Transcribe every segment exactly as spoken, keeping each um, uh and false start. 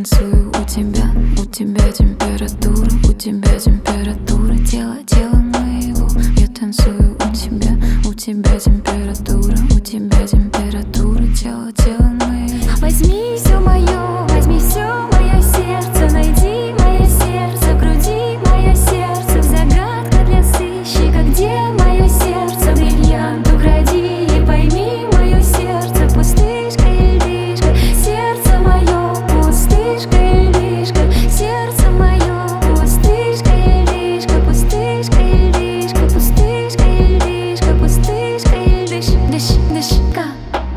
танцую у тебя, у тебя температура, у тебя температура тела, тела моего. Я танцую у тебя, у тебя температура, у тебя температура тела, тела моего. Возьми все мое, возьми все мое сердце, найди мое сердце, в груди мое сердце, загадка для сыщика, где мое сердце, бриллиант укради и пойми мое сердце, пустышка и лишка, сердце мое, пустышка и лишка, сердце мое, пустышка и лишка, пустышка и лишка, пустышка и лишка, пустышка и лишь, лишь, лишка.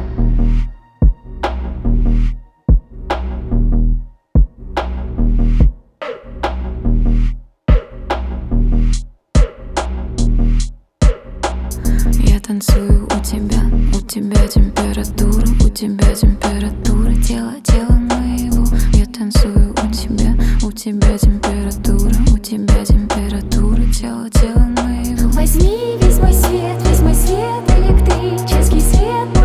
Я танцую у тебя, у тебя температура, у тебя температура тела, тела моего. Я танцую у тебя, у тебя температура, у тебя температура тела, тела моего. Возьми весь мой свет, весь мой свет, электрический свет.